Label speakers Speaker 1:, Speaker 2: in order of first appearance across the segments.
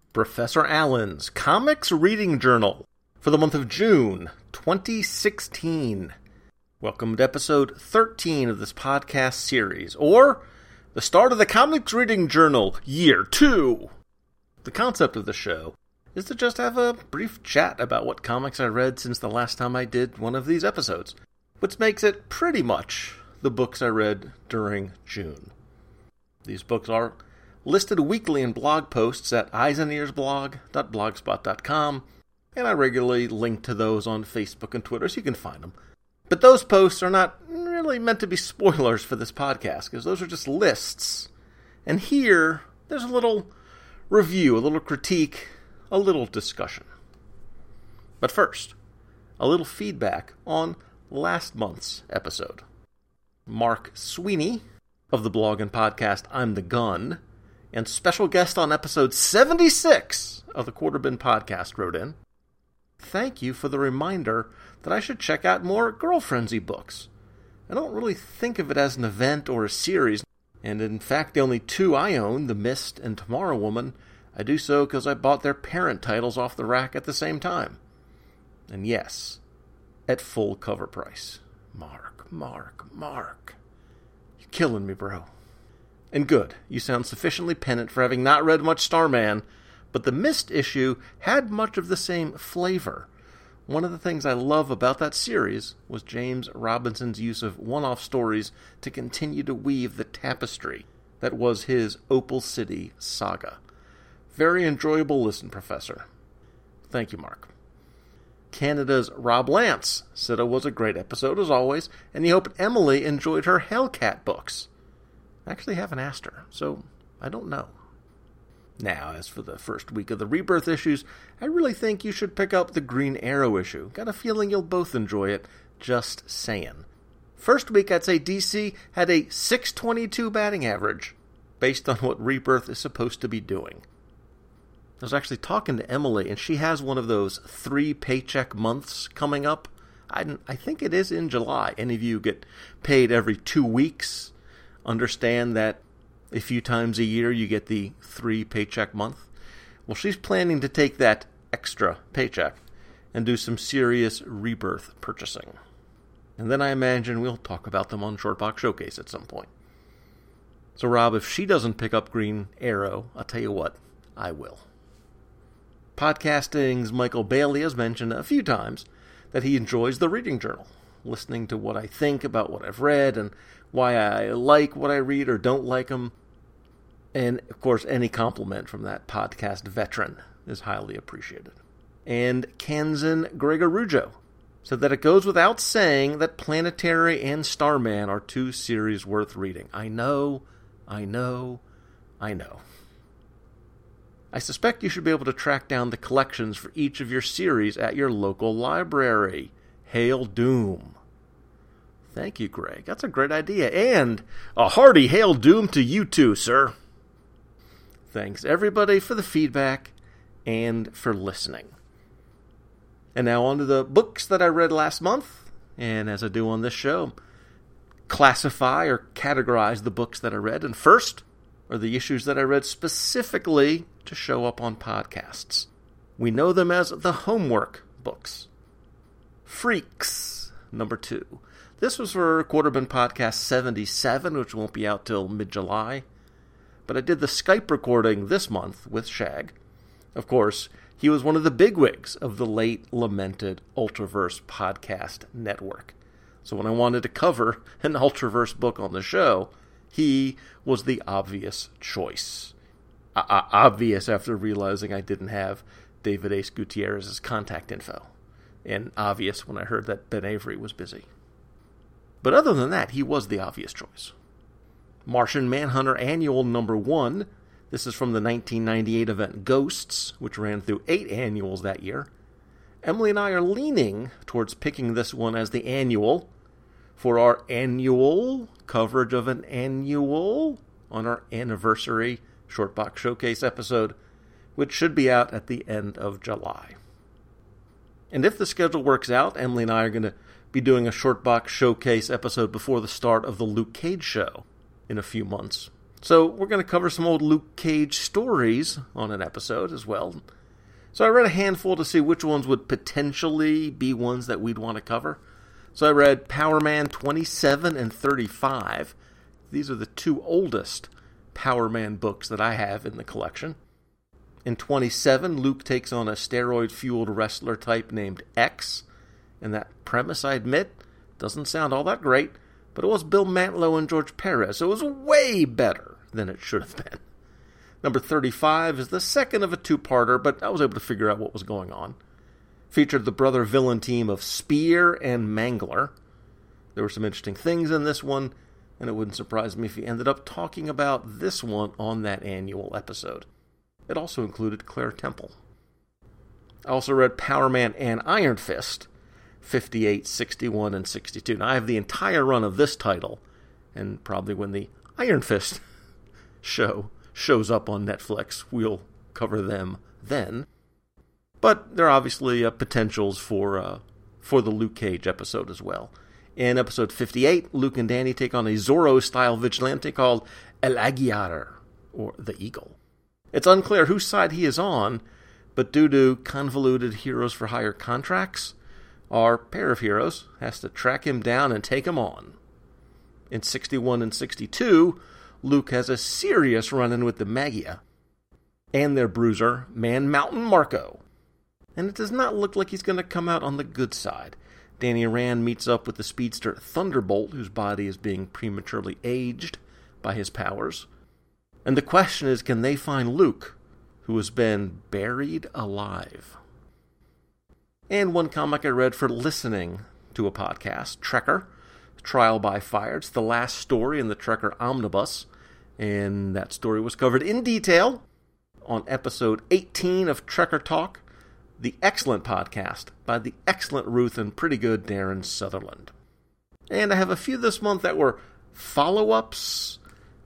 Speaker 1: Professor Allen's Comics Reading Journal for the month of June 2016. Welcome to episode 13 of this podcast series, or the start of the Comics Reading Journal, Year 2. The concept of the show is to just have a brief chat about what comics I read since the last time I did one of these episodes, which makes it pretty much the books I read during June. These books are listed weekly in blog posts at eyesandearsblog.blogspot.com, and I regularly link to those on Facebook and Twitter, so you can find them. But those posts are not really meant to be spoilers for this podcast, because those are just lists. And here, there's a little review, a little critique, a little discussion. But first, a little feedback on last month's episode. Mark Sweeney of the blog and podcast I'm the Gun, and special guest on episode 76 of the Quarterbin podcast wrote in, "Thank you for the reminder that I should check out more Girl Frenzy books. I don't really think of it as an event or a series, and in fact the only two I own, The Mist and Tomorrow Woman, I do so because I bought their parent titles off the rack at the same time. And yes, at full cover price. Mark. You're killing me, bro. And good, you sound sufficiently penitent for having not read much Starman, but the Mist issue had much of the same flavor. One of the things I love about that series was James Robinson's use of one-off stories to continue to weave the tapestry that was his Opal City saga. Very enjoyable listen, Professor." Thank you, Mark. Canada's Rob Lance said it was a great episode as always, and he hoped Emily enjoyed her Hellcat books. I actually haven't asked her, so I don't know. Now, as for the first week of the Rebirth issues, I really think you should pick up the Green Arrow issue. Got a feeling you'll both enjoy it, just saying. First week, I'd say DC had a .622 batting average, based on what Rebirth is supposed to be doing. I was actually talking to Emily, and she has one of those 3 paycheck months coming up. I think it is in July. Any of you get paid every 2 weeks? Understand that a few times a year you get the 3 paycheck month? Well, she's planning to take that extra paycheck and do some serious Rebirth purchasing. And then I imagine we'll talk about them on Shortbox Showcase at some point. So Rob, if she doesn't pick up Green Arrow, I'll tell you what, I will. Podcasting's Michael Bailey has mentioned a few times that he enjoys the reading journal, listening to what I think about what I've read and why I like what I read or don't like them. And, of course, any compliment from that podcast veteran is highly appreciated. And Kanzan Gregorujo said that it goes without saying that Planetary and Starman are 2 series worth reading. I know. I suspect you should be able to track down the collections for each of your series at your local library. Hail Doom. Thank you, Greg. That's a great idea. And a hearty hail doom to you too, sir. Thanks, everybody, for the feedback and for listening. And now on to the books that I read last month. And as I do on this show, classify or categorize the books that I read. And first are the issues that I read specifically to show up on podcasts. We know them as the homework books. Freaks, number 2. This was for Quarterbin Podcast 77, which won't be out till mid-July. But I did the Skype recording this month with Shag. Of course, he was one of the bigwigs of the late lamented Ultraverse podcast network. So when I wanted to cover an Ultraverse book on the show, he was the obvious choice. Obvious after realizing I didn't have David Ace Gutierrez's contact info. And obvious when I heard that Ben Avery was busy. But other than that, he was the obvious choice. Martian Manhunter Annual number 1. This is from the 1998 event Ghosts, which ran through 8 annuals that year. Emily and I are leaning towards picking this one as the annual for our annual coverage of an annual on our anniversary Shortbox Showcase episode, which should be out at the end of July. And if the schedule works out, Emily and I are going to be doing a Shortbox Showcase episode before the start of the Luke Cage show in a few months. So we're going to cover some old Luke Cage stories on an episode as well. So I read a handful to see which ones would potentially be ones that we'd want to cover. So I read Power Man 27 and 35. These are the two oldest Power Man books that I have in the collection. In 27, Luke takes on a steroid-fueled wrestler type named X. And that premise, I admit, doesn't sound all that great, but it was Bill Mantlo and George Perez, so it was way better than it should have been. Number 35 is the second of a two-parter, but I was able to figure out what was going on. Featured the brother-villain team of Spear and Mangler. There were some interesting things in this one, and it wouldn't surprise me if he ended up talking about this one on that annual episode. It also included Claire Temple. I also read Power Man and Iron Fist, 58, 61, and 62. Now, I have the entire run of this title, and probably when the Iron Fist shows up on Netflix, we'll cover them then. But there are obviously potentials for the Luke Cage episode as well. In episode 58, Luke and Danny take on a Zorro-style vigilante called El Aguilar, or the Eagle. It's unclear whose side he is on, but due to convoluted Heroes for Hire contracts, our pair of heroes has to track him down and take him on. In 61 and 62, Luke has a serious run-in with the Magia and their bruiser, Man Mountain Marco. And it does not look like he's going to come out on the good side. Danny Rand meets up with the speedster Thunderbolt, whose body is being prematurely aged by his powers. And the question is, can they find Luke, who has been buried alive? And one comic I read for listening to a podcast, Trekker, Trial by Fire. It's the last story in the Trekker Omnibus, and that story was covered in detail on episode 18 of Trekker Talk, the excellent podcast by the excellent Ruth and pretty good Darren Sutherland. And I have a few this month that were follow-ups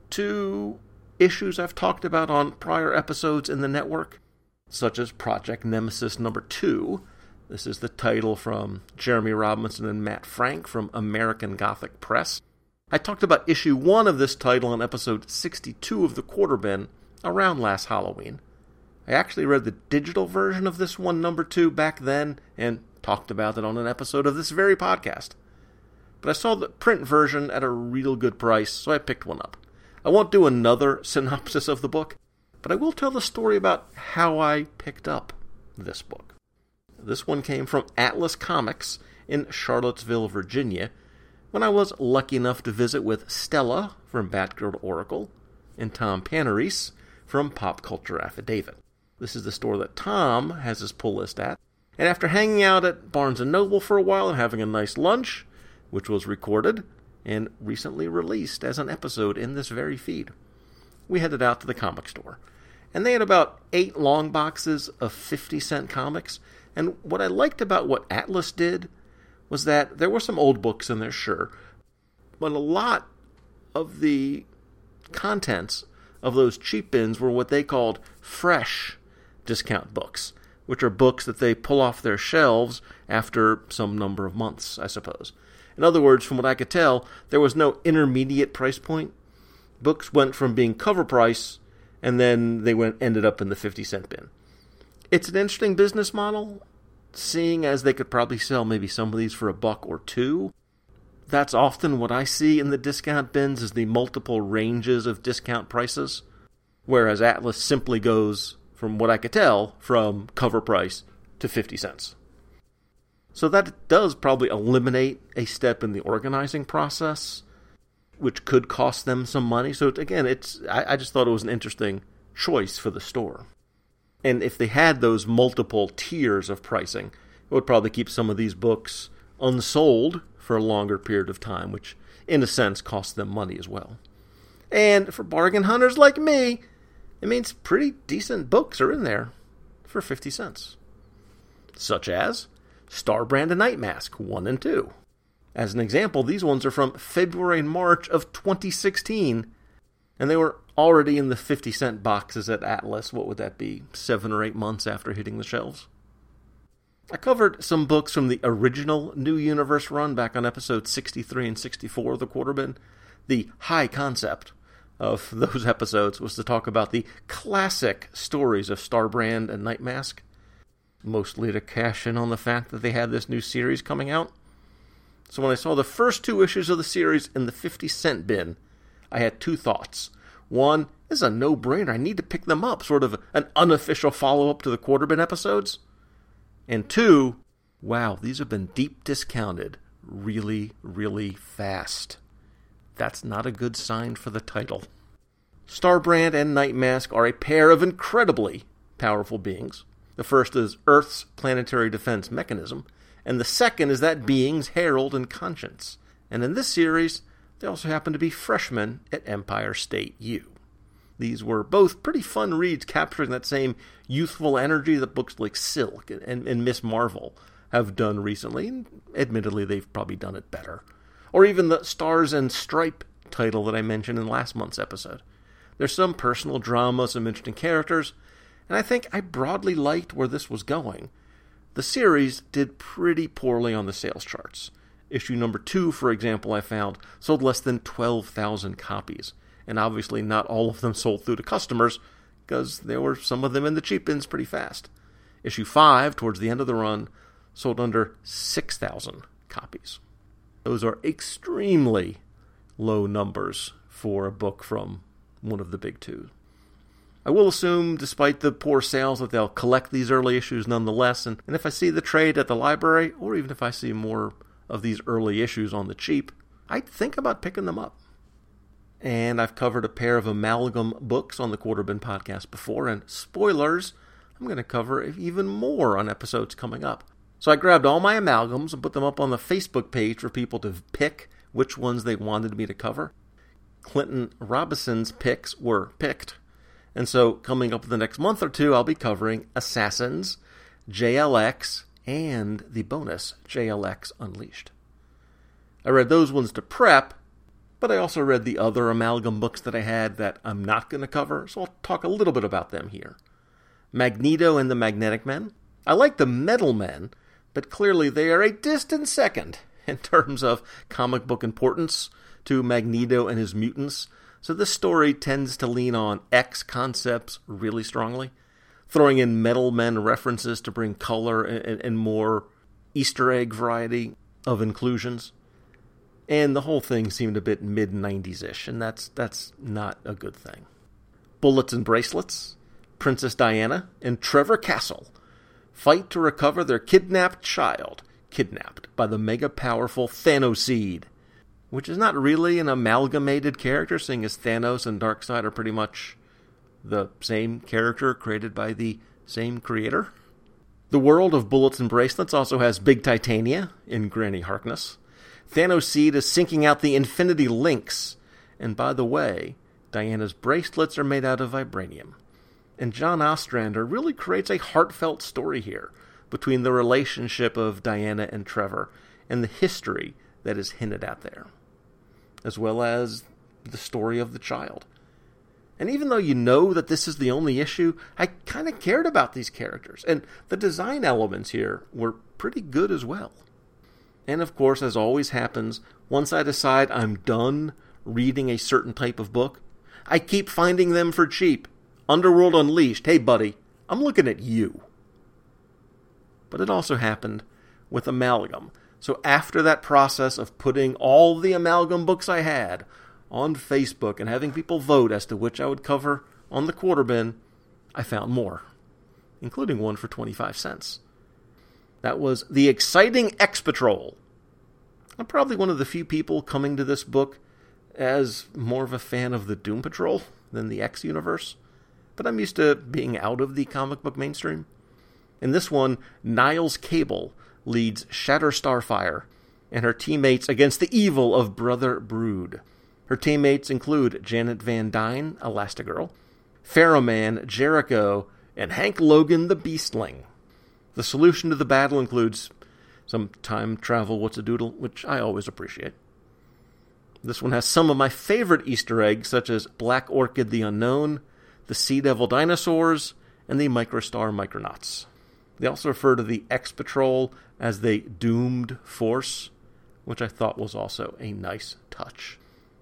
Speaker 1: to issues I've talked about on prior episodes in the network, such as Project Nemesis number 2. This is the title from Jeremy Robinson and Matt Frank from American Gothic Press. I talked about issue 1 of this title on episode 62 of the Quarter Bin around last Halloween. I actually read the digital version of this one, number 2, back then, and talked about it on an episode of this very podcast. But I saw the print version at a real good price, so I picked one up. I won't do another synopsis of the book, but I will tell the story about how I picked up this book. This one came from Atlas Comics in Charlottesville, Virginia, when I was lucky enough to visit with Stella from Batgirl Oracle and Tom Panarese from Pop Culture Affidavit. This is the store that Tom has his pull list at. And after hanging out at Barnes & Noble for a while and having a nice lunch, which was recorded and recently released as an episode in this very feed, we headed out to the comic store. And they had about 8 long boxes of 50-cent comics. And what I liked about what Atlas did was that there were some old books in there, sure, but a lot of the contents of those cheap bins were what they called fresh discount books, which are books that they pull off their shelves after some number of months, I suppose. In other words, from what I could tell, there was no intermediate price point. Books went from being cover price, and then they ended up in the 50-cent bin. It's an interesting business model, seeing as they could probably sell maybe some of these for $1 or $2. That's often what I see in the discount bins, is the multiple ranges of discount prices, whereas Atlas simply goes, from what I could tell, from cover price to 50 cents. So that does probably eliminate a step in the organizing process, which could cost them some money. So again, I just thought it was an interesting choice for the store. And if they had those multiple tiers of pricing, it would probably keep some of these books unsold for a longer period of time, which in a sense costs them money as well. And for bargain hunters like me, it means pretty decent books are in there for 50 cents. Such as Starbrand and Night Mask 1 and 2. As an example, these ones are from February and March of 2016, and they were already in the 50-cent boxes at Atlas. What would that be, 7 or 8 months after hitting the shelves? I covered some books from the original New Universe run back on episodes 63 and 64 of the Quarter Bin. The High Concept of those episodes was to talk about the classic stories of Starbrand and Nightmask, mostly to cash in on the fact that they had this new series coming out. So when I saw the first 2 issues of the series in the 50-cent bin, I had 2 thoughts. One, this is a no-brainer. I need to pick them up, sort of an unofficial follow-up to the Quarter Bin episodes. And 2, wow, these have been deep discounted really, really fast. That's not a good sign for the title. Starbrand and Nightmask are a pair of incredibly powerful beings. The first is Earth's planetary defense mechanism, and the second is that being's herald and conscience. And in this series, they also happen to be freshmen at Empire State U. These were both pretty fun reads capturing that same youthful energy that books like Silk and Miss Marvel have done recently, and admittedly they've probably done it better. Or even the Stars and Stripe title that I mentioned in last month's episode. There's some personal drama, some interesting characters, and I think I broadly liked where this was going. The series did pretty poorly on the sales charts. Issue number 2, for example, I found, sold less than 12,000 copies. And obviously not all of them sold through to customers, because there were some of them in the cheap bins pretty fast. Issue 5, towards the end of the run, sold under 6,000 copies. Those are extremely low numbers for a book from one of the big 2. I will assume, despite the poor sales, that they'll collect these early issues nonetheless, and if I see the trade at the library, or even if I see more of these early issues on the cheap, I'd think about picking them up. And I've covered a pair of Amalgam books on the Quarter Bin podcast before, and spoilers, I'm going to cover even more on episodes coming up. So I grabbed all my amalgams and put them up on the Facebook page for people to pick which ones they wanted me to cover. Clinton Robinson's picks were picked. And so, coming up the next month or 2, I'll be covering Assassins, JLX, and the bonus, JLX Unleashed. I read those ones to prep, but I also read the other Amalgam books that I had that I'm not going to cover, so I'll talk a little bit about them here. Magneto and the Magnetic Men. I like the Metal Men, but clearly they are a distant second in terms of comic book importance to Magneto and his mutants. So this story tends to lean on X concepts really strongly, throwing in Metal Men references to bring color and more Easter egg variety of inclusions. And the whole thing seemed a bit mid-90s-ish, and that's not a good thing. Bullets and Bracelets, Princess Diana, and Trevor Castle fight to recover their kidnapped child, kidnapped by the mega-powerful Thanoseed, which is not really an amalgamated character, seeing as Thanos and Darkseid are pretty much the same character created by the same creator. The world of Bullets and Bracelets also has Big Titania in Granny Harkness. Thanoseed is sinking out the Infinity Links, and by the way, Diana's bracelets are made out of vibranium. And John Ostrander really creates a heartfelt story here between the relationship of Diana and Trevor and the history that is hinted at there, as well as the story of the child. And even though you know that this is the only issue, I kind of cared about these characters, and the design elements here were pretty good as well. And of course, as always happens, once I decide I'm done reading a certain type of book, I keep finding them for cheap. Underworld Unleashed, hey buddy, I'm looking at you. But it also happened with Amalgam. So after that process of putting all the Amalgam books I had on Facebook and having people vote as to which I would cover on the Quarter Bin, I found more, including one for 25 cents. That was The Exciting X-Patrol. I'm probably one of the few people coming to this book as more of a fan of the Doom Patrol than the X-Universe, but I'm used to being out of the comic book mainstream. In this one, Niles Cable leads Shatter Starfire and her teammates against the evil of Brother Brood. Her teammates include Janet Van Dyne, Elastigirl, Pharaohman, Jericho, and Hank Logan, the Beastling. The solution to the battle includes some time travel what's-a-doodle, which I always appreciate. This one has some of my favorite Easter eggs, such as Black Orchid the Unknown, the Sea Devil dinosaurs, and the Microstar Micronauts. They also refer to the X-Patrol as the Doomed Force, which I thought was also a nice touch.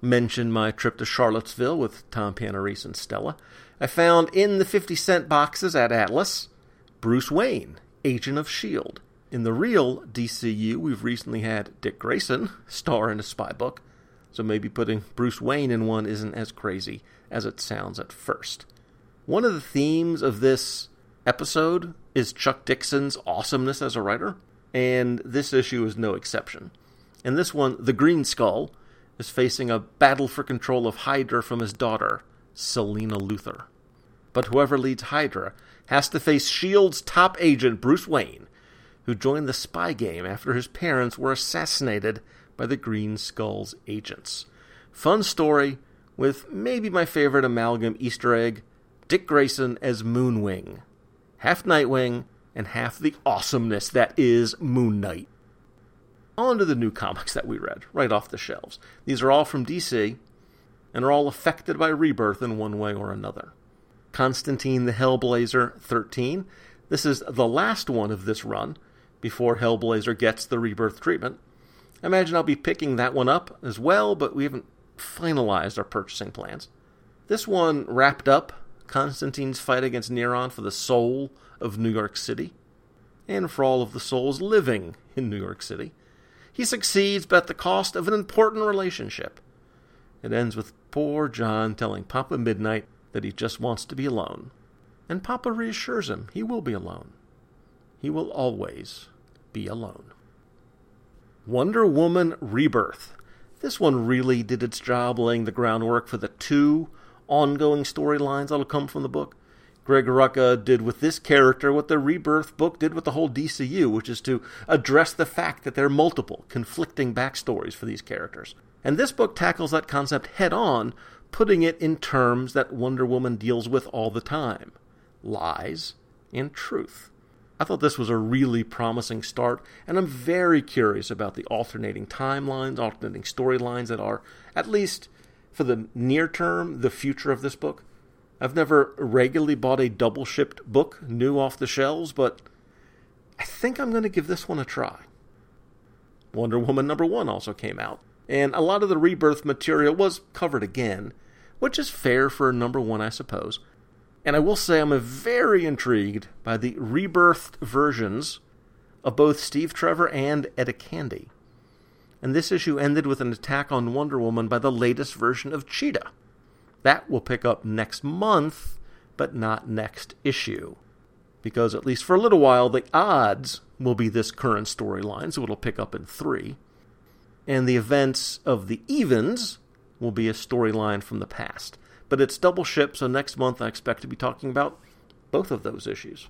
Speaker 1: mention my trip to Charlottesville with Tom Panarese and Stella, I found in the 50-cent boxes at Atlas, Bruce Wayne, Agent of S.H.I.E.L.D. In the real DCU, we've recently had Dick Grayson star in a spy book, so maybe putting Bruce Wayne in one isn't as crazy as it sounds at first. One of the themes of this episode is Chuck Dixon's awesomeness as a writer, and this issue is no exception. In this one, the Green Skull is facing a battle for control of Hydra from his daughter, Selena Luthor. But whoever leads Hydra has to face S.H.I.E.L.D's top agent, Bruce Wayne, who joined the spy game after his parents were assassinated by the Green Skull's agents. Fun story with maybe my favorite amalgam Easter egg, Dick Grayson as Moonwing. Half Nightwing and half the awesomeness that is Moon Knight. On to the new comics that we read, right off the shelves. These are all from DC, and are all affected by Rebirth in one way or another. Constantine the Hellblazer 13. This is the last one of this run, before Hellblazer gets the Rebirth treatment. I imagine I'll be picking that one up as well, but we haven't finalized our purchasing plans. This one wrapped up Constantine's fight against Neron for the soul of New York City, and for all of the souls living in New York City. He succeeds, but at the cost of an important relationship. It ends with poor John telling Papa Midnight that he just wants to be alone. And Papa reassures him he will be alone. He will always be alone. Wonder Woman Rebirth. This one really did its job laying the groundwork for the 2 ongoing storylines that'll come from the book. Greg Rucka did with this character what the Rebirth book did with the whole DCU, which is to address the fact that there are multiple conflicting backstories for these characters. And this book tackles that concept head-on, putting it in terms that Wonder Woman deals with all the time. Lies and truth. I thought this was a really promising start, and I'm very curious about the alternating timelines, alternating storylines that are, at least for the near term, the future of this book. I've never regularly bought a double-shipped book new off the shelves, but I think I'm going to give this one a try. Wonder Woman #1 also came out, and a lot of the Rebirth material was covered again, which is fair for #1, I suppose. And I will say I'm very intrigued by the rebirthed versions of both Steve Trevor and Etta Candy. And this issue ended with an attack on Wonder Woman by the latest version of Cheetah. That will pick up next month, but not next issue. Because at least for a little while, the odds will be this current storyline, so it'll pick up in 3. And the events of the Evens will be a storyline from the past. But it's double shipped, so next month I expect to be talking about both of those issues.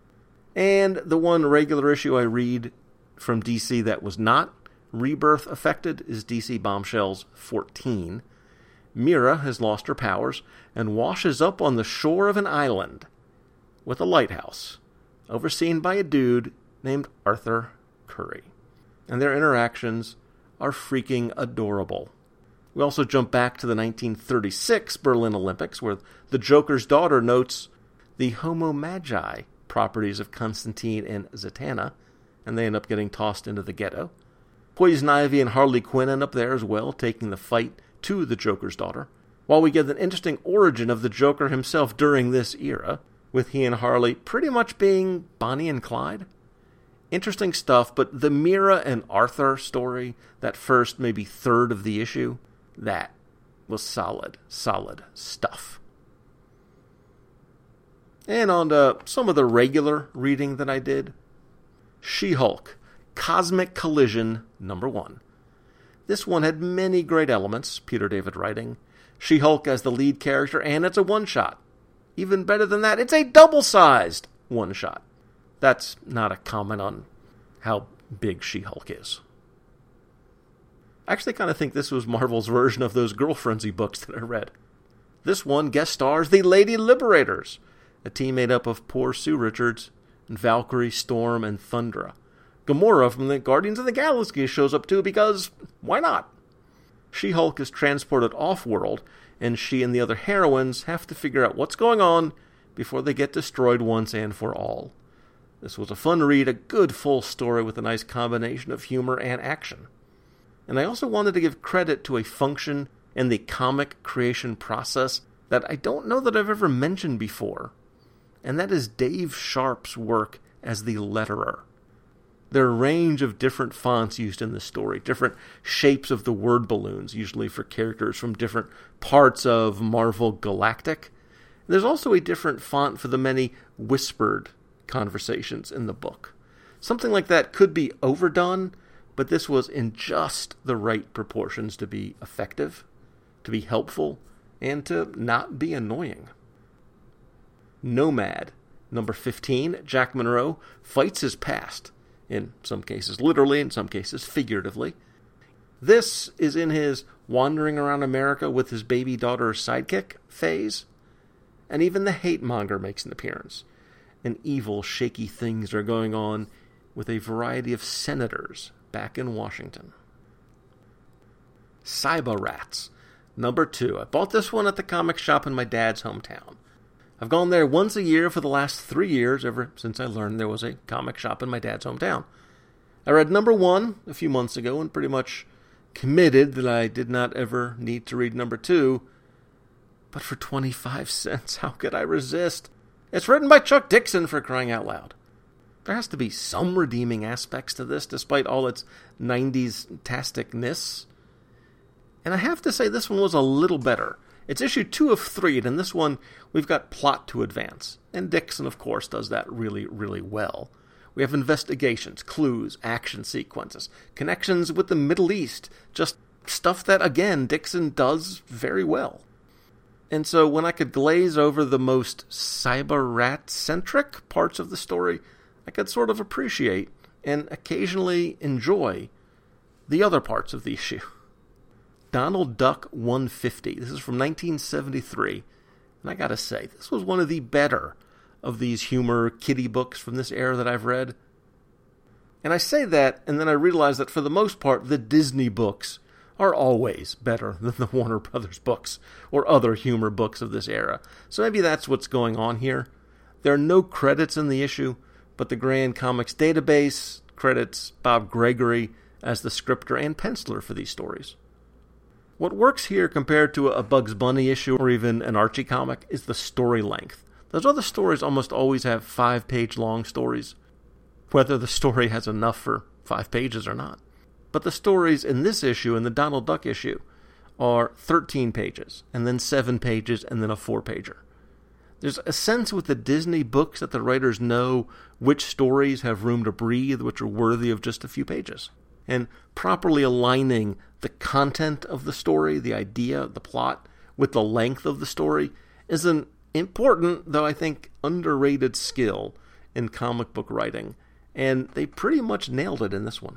Speaker 1: And the one regular issue I read from DC that was not Rebirth affected is DC Bombshells 14. Mira has lost her powers and washes up on the shore of an island with a lighthouse, overseen by a dude named Arthur Curry. And their interactions are freaking adorable. We also jump back to the 1936 Berlin Olympics, where the Joker's daughter notes the homo magi properties of Constantine and Zatanna, and they end up getting tossed into the ghetto. Poison Ivy and Harley Quinn end up there as well, taking the fight to the Joker's daughter, while we get an interesting origin of the Joker himself during this era, with he and Harley pretty much being Bonnie and Clyde. Interesting stuff, but the Mira and Arthur story, that first maybe third of the issue, that was solid stuff. And on to some of the regular reading that I did. She-Hulk, Cosmic Collision #1. This one had many great elements, Peter David writing. She-Hulk as the lead character, and it's a one-shot. Even better than that, it's a double-sized one-shot. That's not a comment on how big She-Hulk is. I actually kind of think this was Marvel's version of those Girl Frenzy books that I read. This one guest stars the Lady Liberators, a team made up of poor Sue Richards, and Valkyrie, Storm, and Thundra. Gamora from the Guardians of the Galaxy shows up too because, why not? She-Hulk is transported off-world, and she and the other heroines have to figure out what's going on before they get destroyed once and for all. This was a fun read, a good full story with a nice combination of humor and action. And I also wanted to give credit to a Function and the comic creation process that I don't know that I've ever mentioned before, and that is Dave Sharp's work as the letterer. There are a range of different fonts used in this story, different shapes of the word balloons, usually for characters from different parts of Marvel Galactic. There's also a different font for the many whispered conversations in the book. Something like that could be overdone, but this was in just the right proportions to be effective, to be helpful, and to not be annoying. Nomad, number 15, Jack Monroe fights his past, in some cases literally, in some cases figuratively. This is in his wandering around America with his baby daughter's sidekick phase, and even the hate monger makes an appearance, and evil, shaky things are going on with a variety of senators back in Washington. Cyber Rats, number 2. I bought this one at the comic shop in my dad's hometown. I've gone there once a year for the last 3 years, ever since I learned there was a comic shop in my dad's hometown. I read number 1 a few months ago and pretty much committed that I did not ever need to read number 2. But for 25 cents, how could I resist? It's written by Chuck Dixon, for crying out loud. There has to be some redeeming aspects to this, despite all its 90s-tasticness. And I have to say this one was a little better. It's issue 2 of 3, and in this one, we've got plot to advance. And Dixon, of course, does that really, really well. We have investigations, clues, action sequences, connections with the Middle East, just stuff that, again, Dixon does very well. And so when I could glaze over the most cyber rat-centric parts of the story, I could sort of appreciate and occasionally enjoy the other parts of the issue. Donald Duck 150. This is from 1973. And I gotta say, this was one of the better of these humor kiddie books from this era that I've read. And I say that, and then I realize that for the most part, the Disney books are always better than the Warner Brothers books or other humor books of this era. So maybe that's what's going on here. There are no credits in the issue, but the Grand Comics database credits Bob Gregory as the scripter and penciler for these stories. What works here compared to a Bugs Bunny issue or even an Archie comic is the story length. Those other stories almost always have 5-page long stories, whether the story has enough for 5 pages or not. But the stories in this issue and the Donald Duck issue are 13 pages, and then 7 pages, and then a 4-pager. There's a sense with the Disney books that the writers know which stories have room to breathe, which are worthy of just a few pages. And properly aligning the content of the story, the idea, the plot, with the length of the story is an important, though I think underrated skill in comic book writing, and they pretty much nailed it in this one.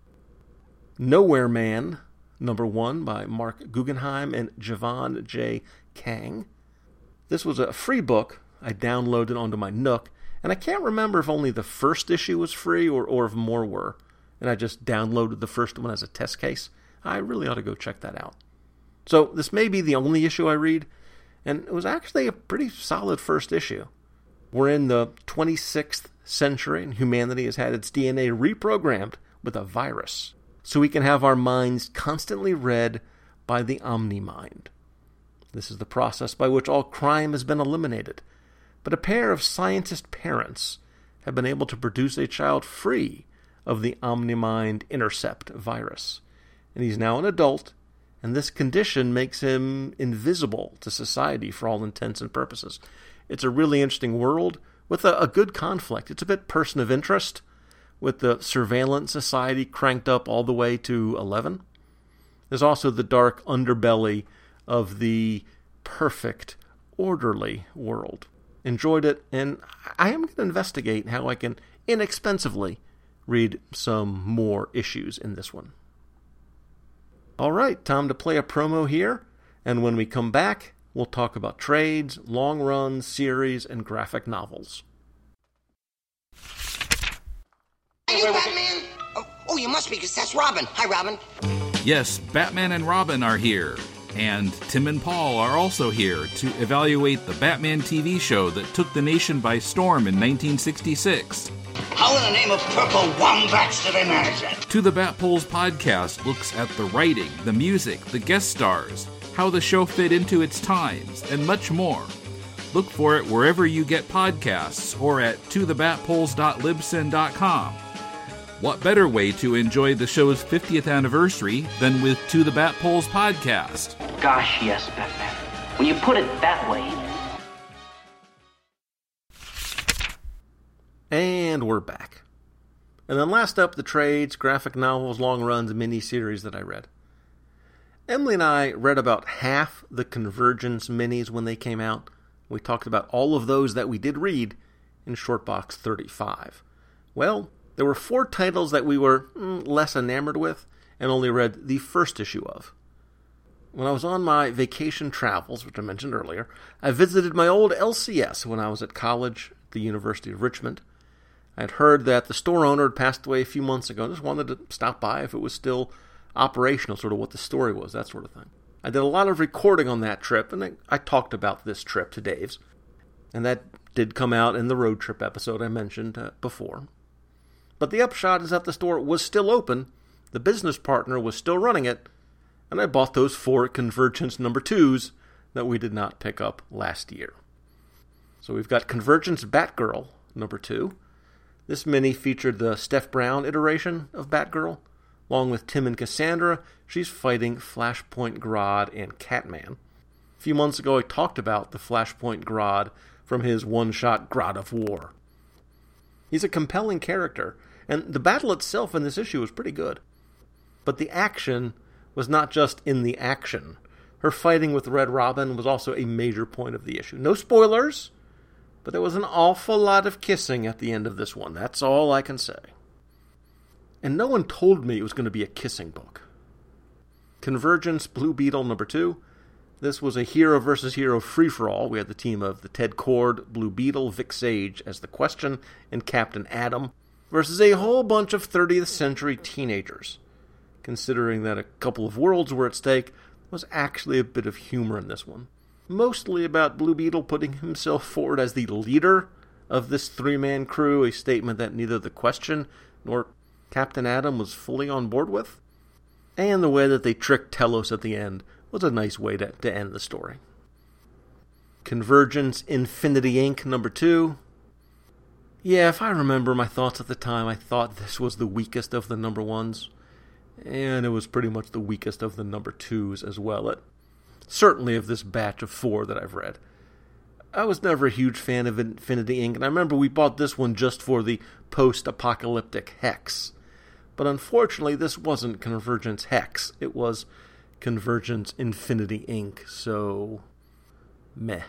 Speaker 1: Nowhere Man, number 1 by Mark Guggenheim and Javon J. Kang. This was a free book I downloaded onto my Nook, and I can't remember if only the first issue was free or if more were, and I just downloaded the first one as a test case. I really ought to go check that out. So this may be the only issue I read, and it was actually a pretty solid first issue. We're in the 26th century, and humanity has had its DNA reprogrammed with a virus, so we can have our minds constantly read by the Omnimind. This is the process by which all crime has been eliminated. But a pair of scientist parents have been able to produce a child free of the Omnimind intercept virus. And he's now an adult, and this condition makes him invisible to society for all intents and purposes. It's a really interesting world with a good conflict. It's a bit person of interest, with the surveillance society cranked up all the way to 11. There's also the dark underbelly of the perfect, orderly world. Enjoyed it, and I am going to investigate how I can inexpensively read some more issues in this one. All right, time to play a promo here, and when we come back, we'll talk about trades, long runs, series, and graphic novels.
Speaker 2: Hey, Batman! Oh, you must be, because that's Robin. Hi, Robin.
Speaker 3: Yes, Batman and Robin are here. And Tim and Paul are also here to evaluate the Batman TV show that took the nation by storm in 1966.
Speaker 4: How in the name of purple wombats did they manage that?
Speaker 3: To the Bat Polls podcast looks at the writing, the music, the guest stars, how the show fit into its times, and much more. Look for it wherever you get podcasts or at tothebatpoles.libsyn.com. What better way to enjoy the show's 50th anniversary than with To the Bat Poles podcast?
Speaker 5: Gosh, yes, Batman. When you put it that way.
Speaker 1: And we're back. And then last up, the trades, graphic novels, long runs, mini-series that I read. Emily and I read about half the Convergence minis when they came out. We talked about all of those that we did read in Shortbox 35. Well, there were 4 titles that we were less enamored with and only read the first issue of. When I was on my vacation travels, which I mentioned earlier, I visited my old LCS when I was at college at the University of Richmond. I had heard that the store owner had passed away a few months ago. I just wanted to stop by if it was still operational, sort of what the story was, that sort of thing. I did a lot of recording on that trip, and I talked about this trip to Dave's. And that did come out in the road trip episode I mentioned before. But the upshot is that the store was still open, the business partner was still running it, and I bought those 4 Convergence number 2s that we did not pick up last year. So we've got Convergence Batgirl number 2. This mini featured the Steph Brown iteration of Batgirl. Along with Tim and Cassandra, she's fighting Flashpoint Grodd and Catman. A few months ago, I talked about the Flashpoint Grodd from his one-shot Grodd of War. He's a compelling character, and the battle itself in this issue was pretty good. But the action was not just in the action. Her fighting with Red Robin was also a major point of the issue. No spoilers, but there was an awful lot of kissing at the end of this one. That's all I can say. And no one told me it was going to be a kissing book. Convergence Blue Beetle number 2. This was a hero versus hero free-for-all. We had the team of the Ted Kord, Blue Beetle, Vic Sage as the Question, and Captain Atom, versus a whole bunch of 30th century teenagers. Considering that a couple of worlds were at stake, there was actually a bit of humor in this one. Mostly about Blue Beetle putting himself forward as the leader of this 3-man crew, a statement that neither the Question nor Captain Atom was fully on board with. And the way that they tricked Telos at the end was a nice way to end the story. Convergence Infinity Inc. number 2. Yeah, if I remember my thoughts at the time, I thought this was the weakest of the number 1s. And it was pretty much the weakest of the number 2s as well. Certainly of this batch of 4 that I've read. I was never a huge fan of Infinity Inc., and I remember we bought this one just for the post-apocalyptic Hex. But unfortunately, this wasn't Convergence Hex. It was Convergence Infinity Inc., so meh.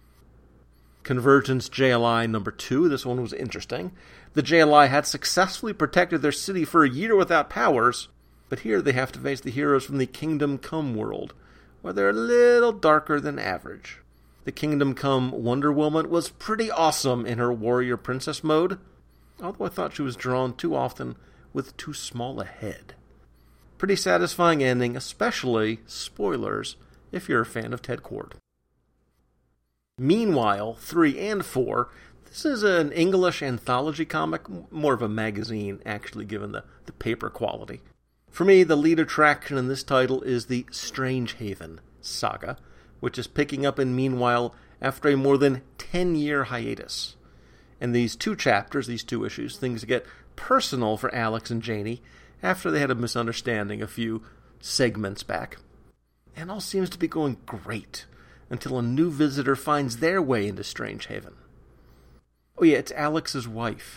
Speaker 1: Convergence JLI number 2. This one was interesting. The JLI had successfully protected their city for a year without powers, but here they have to face the heroes from the Kingdom Come world, where they're a little darker than average. The Kingdom Come Wonder Woman was pretty awesome in her warrior princess mode, although I thought she was drawn too often with too small a head. Pretty satisfying ending, especially, spoilers, if you're a fan of Ted Kord. Meanwhile, 3 and 4, this is an English anthology comic, more of a magazine, actually, given the paper quality. For me, the lead attraction in this title is the Strange Haven saga, which is picking up in Meanwhile after a more than 10-year hiatus. In these 2 chapters, these 2 issues, things get personal for Alex and Janie after they had a misunderstanding a few segments back. And all seems to be going great until a new visitor finds their way into Strange Haven. Oh yeah, it's Alex's wife.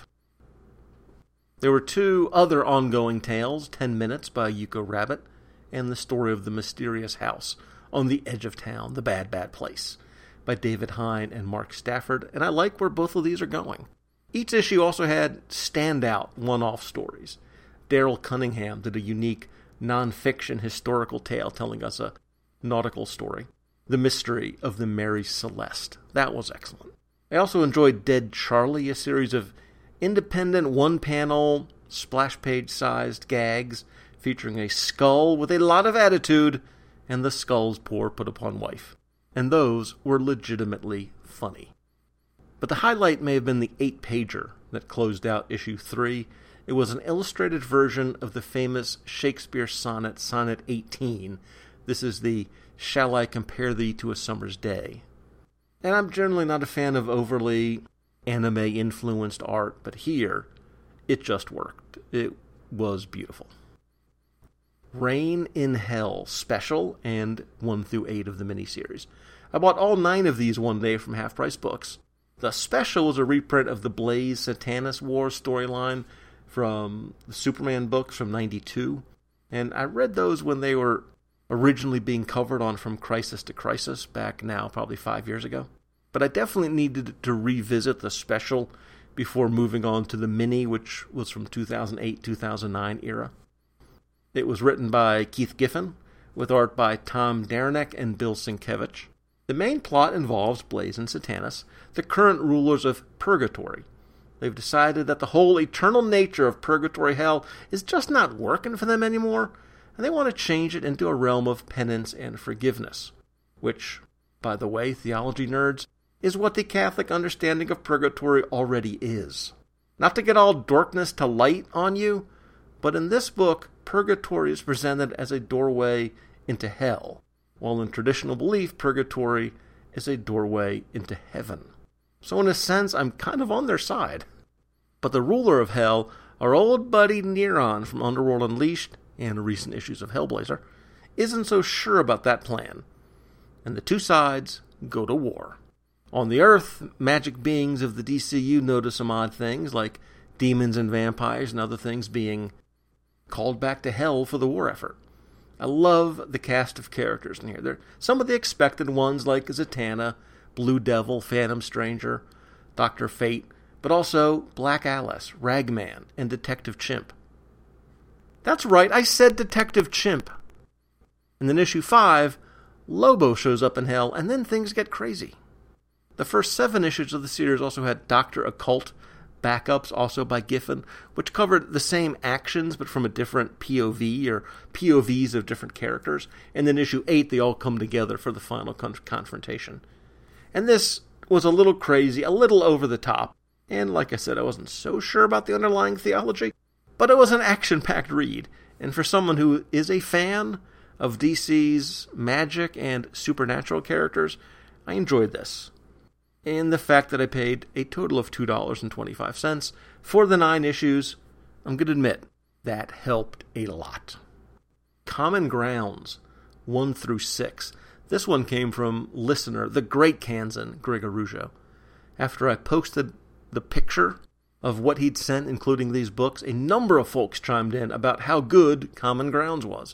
Speaker 1: There were 2 other ongoing tales, 10 Minutes by Yuko Rabbit, and The Story of the Mysterious House on the Edge of Town, The Bad, Bad Place, by David Hine and Mark Stafford, and I like where both of these are going. Each issue also had standout one-off stories. Daryl Cunningham did a unique non-fiction historical tale telling us a nautical story. The Mystery of the Mary Celeste. That was excellent. I also enjoyed Dead Charlie, a series of independent one-panel, splash-page-sized gags featuring a skull with a lot of attitude and the skull's poor put-upon wife. And those were legitimately funny. But the highlight may have been the 8-pager that closed out issue 3. It was an illustrated version of the famous Shakespeare sonnet, Sonnet 18. This is the Shall I Compare Thee to a Summer's Day? And I'm generally not a fan of overly anime-influenced art, but here, it just worked. It was beautiful. Rain in Hell Special and 1 through 8 of the miniseries. I bought all 9 of these one day from Half Price Books. The Special was a reprint of the Blaze Satanis War storyline from the Superman books from '92, and I read those when they were originally being covered on From Crisis to Crisis back now, probably 5 years ago. But I definitely needed to revisit the Special before moving on to the mini, which was from 2008-2009 era. It was written by Keith Giffen, with art by Tom Derenick and Bill Sienkiewicz. The main plot involves Blaze and Satanis, the current rulers of Purgatory. They've decided that the whole eternal nature of Purgatory Hell is just not working for them anymore, and they want to change it into a realm of penance and forgiveness, which, by the way, theology nerds, is what the Catholic understanding of Purgatory already is. Not to get all darkness to light on you, but in this book, Purgatory is presented as a doorway into hell, while in traditional belief, Purgatory is a doorway into heaven. So in a sense, I'm kind of on their side. But the ruler of hell, our old buddy Neron from Underworld Unleashed and recent issues of Hellblazer, isn't so sure about that plan. And the two sides go to war. On the Earth, magic beings of the DCU notice some odd things, like demons and vampires and other things being called back to hell for the war effort. I love the cast of characters in here. They're some of the expected ones like Zatanna, Blue Devil, Phantom Stranger, Dr. Fate, but also Black Alice, Ragman, and Detective Chimp. That's right, I said Detective Chimp. And in issue 5, Lobo shows up in hell, and then things get crazy. The first 7 issues of the series also had Dr. Occult backups, also by Giffen, which covered the same actions but from a different POV or POVs of different characters. And then issue 8, they all come together for the final confrontation. And this was a little crazy, a little over the top. And like I said, I wasn't so sure about the underlying theology, but it was an action-packed read. And for someone who is a fan of DC's magic and supernatural characters, I enjoyed this. And the fact that I paid a total of $2.25 for the 9 issues, I'm going to admit, that helped a lot. Common Grounds, 1 through 6. This one came from listener, the great Kansan, Greg Arujo. After I posted the picture of what he'd sent, including these books, a number of folks chimed in about how good Common Grounds was.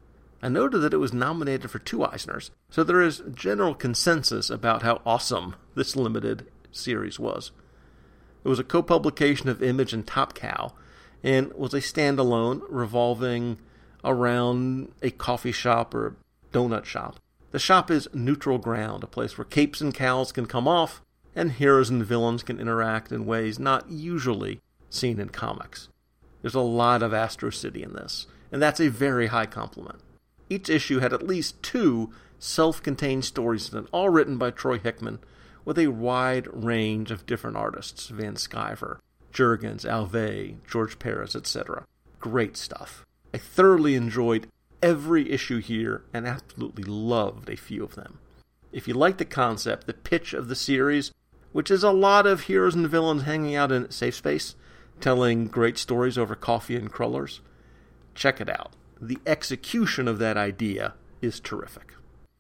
Speaker 1: I noted that it was nominated for 2 Eisners, so there is general consensus about how awesome this limited series was. It was a co-publication of Image and Top Cow, and was a standalone revolving around a coffee shop or donut shop. The shop is neutral ground, a place where capes and cowls can come off, and heroes and villains can interact in ways not usually seen in comics. There's a lot of Astro City in this, and that's a very high compliment. Each issue had at least 2 self-contained stories in it, all written by Troy Hickman, with a wide range of different artists, Van Sciver, Jurgens, Alvey, George Perez, etc. Great stuff. I thoroughly enjoyed every issue here and absolutely loved a few of them. If you like the concept, the pitch of the series, which is a lot of heroes and villains hanging out in safe space, telling great stories over coffee and crullers, check it out. The execution of that idea is terrific.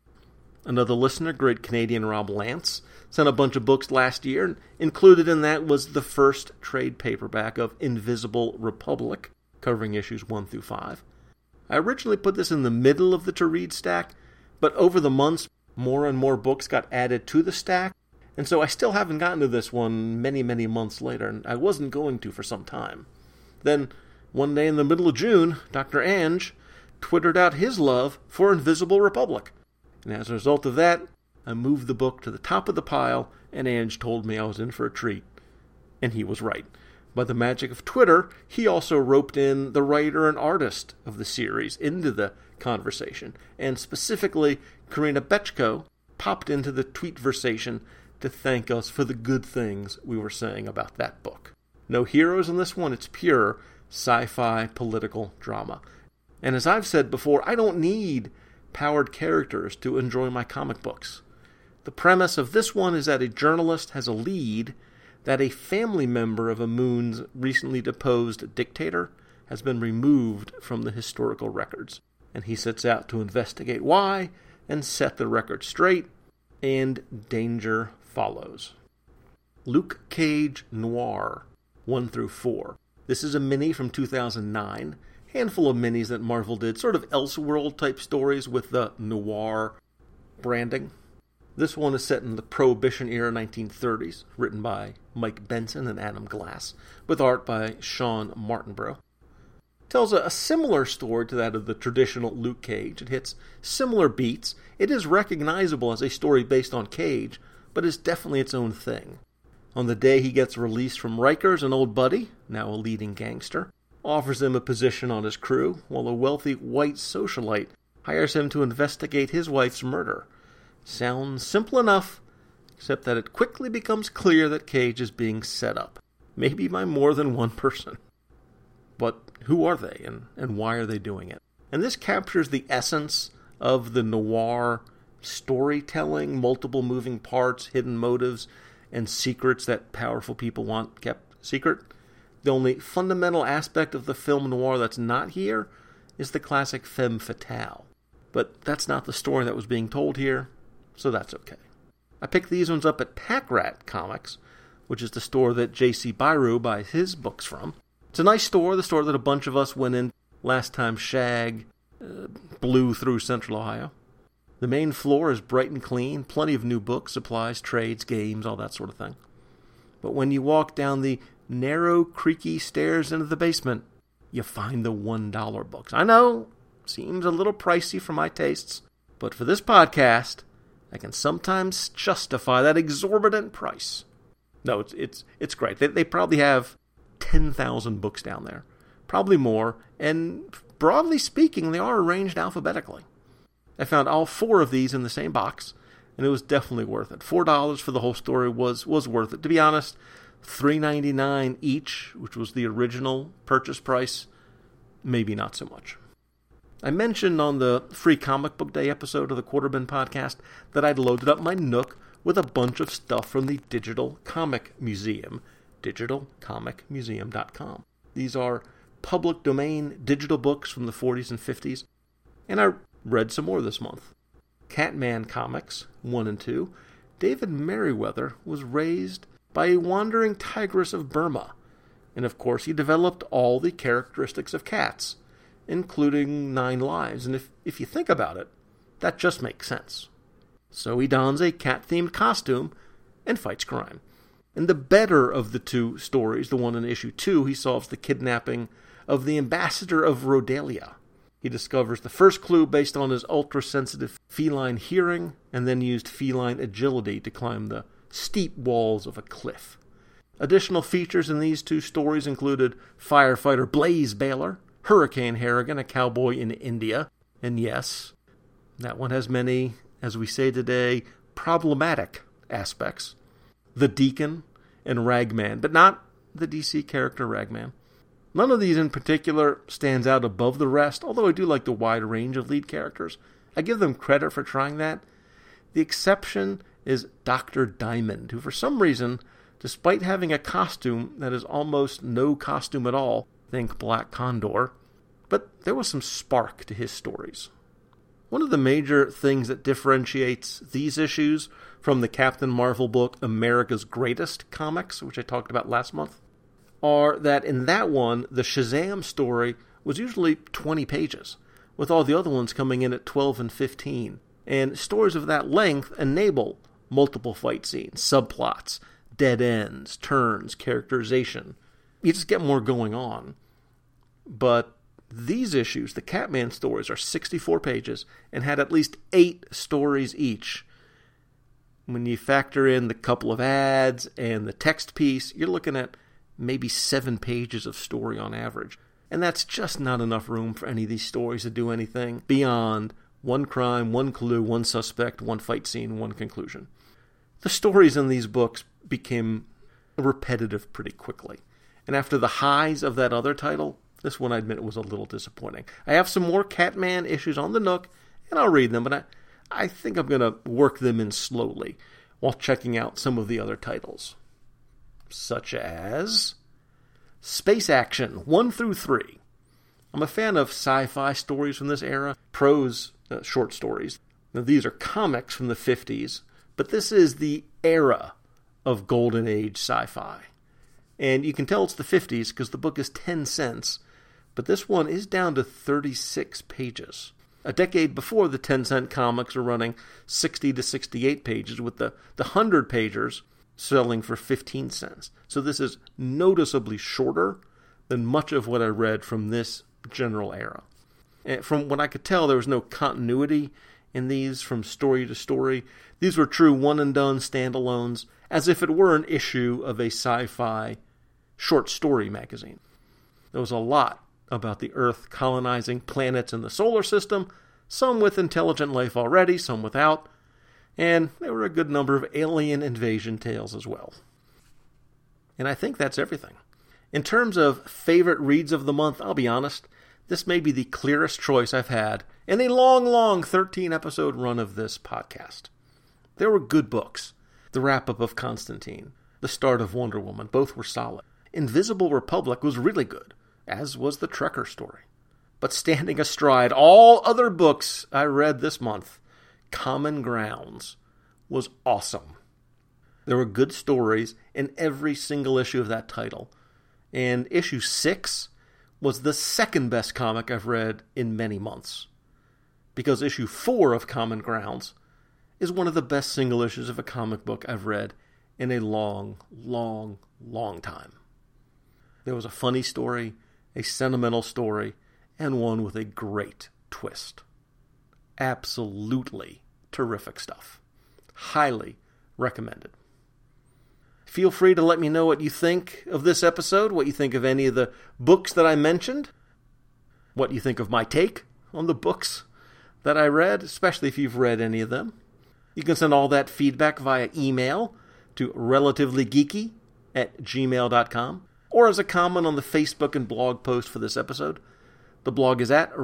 Speaker 1: Another listener, great Canadian Rob Lance, sent a bunch of books last year, and included in that was the first trade paperback of Invisible Republic, covering issues 1 through 5. I originally put this in the middle of the to-read stack, but over the months, more and more books got added to the stack, and so I still haven't gotten to this one many, many months later, and I wasn't going to for some time. Then, one day in the middle of June, Dr. Ange twittered out his love for Invisible Republic. And as a result of that, I moved the book to the top of the pile, and Ange told me I was in for a treat. And he was right. By the magic of Twitter, he also roped in the writer and artist of the series into the conversation. And specifically, Karina Bechko popped into the tweetversation to thank us for the good things we were saying about that book. No heroes in this one, it's pure sci-fi political drama. And as I've said before, I don't need powered characters to enjoy my comic books. The premise of this one is that a journalist has a lead that a family member of a Moon's recently deposed dictator has been removed from the historical records, and he sets out to investigate why and set the record straight, and danger follows. Luke Cage Noir 1-4. This is a mini from 2009. Handful of minis that Marvel did, sort of Elseworld type stories with the noir branding. This one is set in the Prohibition era 1930s, written by Mike Benson and Adam Glass, with art by Sean Martinborough. Tells a similar story to that of the traditional Luke Cage. It hits similar beats. It is recognizable as a story based on Cage, but is definitely its own thing. On the day he gets released from Rikers, an old buddy, now a leading gangster, offers him a position on his crew, while a wealthy white socialite hires him to investigate his wife's murder. Sounds simple enough, except that it quickly becomes clear that Cage is being set up, maybe by more than one person. But who are they, and why are they doing it? And this captures the essence of the noir storytelling, multiple moving parts, hidden motives, and secrets that powerful people want kept secret. The only fundamental aspect of the film noir that's not here is the classic femme fatale. But that's not the story that was being told here, so that's okay. I picked these ones up at Pack Rat Comics, which is the store that J.C. Byrou buys his books from. It's a nice store, the store that a bunch of us went in last time Shag blew through Central Ohio. The main floor is bright and clean, plenty of new books, supplies, trades, games, all that sort of thing. But when you walk down the narrow, creaky stairs into the basement, you find the $1 books. I know, seems a little pricey for my tastes, but for this podcast, I can sometimes justify that exorbitant price. No, it's great. They probably have 10,000 books down there. Probably more, and broadly speaking, they are arranged alphabetically. I found all 4 of these in the same box, and it was definitely worth it. $4 for the whole story was worth it. To be honest, $3.99 each, which was the original purchase price, maybe not so much. I mentioned on the Free Comic Book Day episode of the Quarterbin podcast that I'd loaded up my Nook with a bunch of stuff from the Digital Comic Museum, digitalcomicmuseum.com. These are public domain digital books from the 40s and 50s, and I read some more this month. Catman Comics 1 and 2. David Merriweather was raised by a wandering tigress of Burma, and of course he developed all the characteristics of cats, including 9 lives, and if you think about it, that just makes sense. So he dons a cat-themed costume and fights crime. In the better of the 2 stories, the one in issue 2, he solves the kidnapping of the ambassador of Rhodelia. He discovers the first clue based on his ultra-sensitive feline hearing, and then used feline agility to climb the steep walls of a cliff. Additional features in these 2 stories included firefighter Blaze Baylor, Hurricane Harrigan, a cowboy in India, and yes, that one has many, as we say today, problematic aspects. The Deacon and Ragman, but not the DC character Ragman. None of these in particular stands out above the rest, although I do like the wide range of lead characters. I give them credit for trying that. The exception is Dr. Diamond, who for some reason, despite having a costume that is almost no costume at all, think Black Condor, but there was some spark to his stories. One of the major things that differentiates these issues from the Captain Marvel book America's Greatest Comics, which I talked about last month, are that in that one, the Shazam story was usually 20 pages, with all the other ones coming in at 12 and 15. And stories of that length enable multiple fight scenes, subplots, dead ends, turns, characterization. You just get more going on. But these issues, the Catman stories, are 64 pages and had at least 8 stories each. When you factor in the couple of ads and the text piece, you're looking at maybe 7 pages of story on average. And that's just not enough room for any of these stories to do anything beyond one crime, one clue, one suspect, one fight scene, one conclusion. The stories in these books became repetitive pretty quickly. And after the highs of that other title, this one I admit was a little disappointing. I have some more Catman issues on the Nook, and I'll read them, but I think I'm going to work them in slowly while checking out some of the other titles, such as Space Action 1 through 3. I'm a fan of sci-fi stories from this era, prose short stories. Now, these are comics from the 50s, but this is the era of Golden Age sci-fi. And you can tell it's the 50s because the book is 10 cents, but this one is down to 36 pages. A decade before, the 10-cent comics were running 60 to 68 pages, with the 100-pagers selling for 15 cents. So this is noticeably shorter than much of what I read from this general era. And from what I could tell, there was no continuity in these from story to story. These were true one-and-done standalones, as if it were an issue of a sci-fi short story magazine. There was a lot about the Earth colonizing planets in the solar system, some with intelligent life already, some without, and there were a good number of alien invasion tales as well. And I think that's everything. In terms of favorite reads of the month, I'll be honest, this may be the clearest choice I've had in a long, 13-episode run of this podcast. There were good books. The wrap-up of Constantine, the start of Wonder Woman, both were solid. Invisible Republic was really good, as was the Trekker story. But standing astride all other books I read this month, Common Grounds was awesome. There were good stories in every single issue of that title, and issue 6 was the second best comic I've read in many months, because issue 4 of Common Grounds is one of the best single issues of a comic book I've read in a long time. There was a funny story, a sentimental story, and one with a great twist. Absolutely terrific stuff. Highly recommended. Feel free to let me know what you think of this episode, what you think of any of the books that I mentioned, what you think of my take on the books that I read, especially if you've read any of them. You can send all that feedback via email to relativelygeeky@gmail.com, or as a comment on the Facebook and blog post for this episode. The blog is at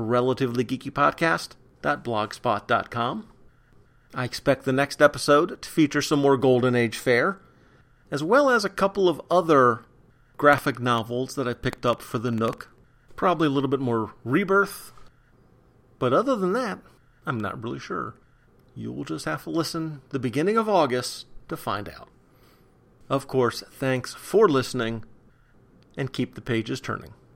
Speaker 1: relativelygeekypodcast.blogspot.com. I expect the next episode to feature some more Golden Age fare, as well as a couple of other graphic novels that I picked up for the Nook. Probably a little bit more Rebirth. But other than that, I'm not really sure. You'll just have to listen the beginning of August to find out. Of course, thanks for listening, and keep the pages turning.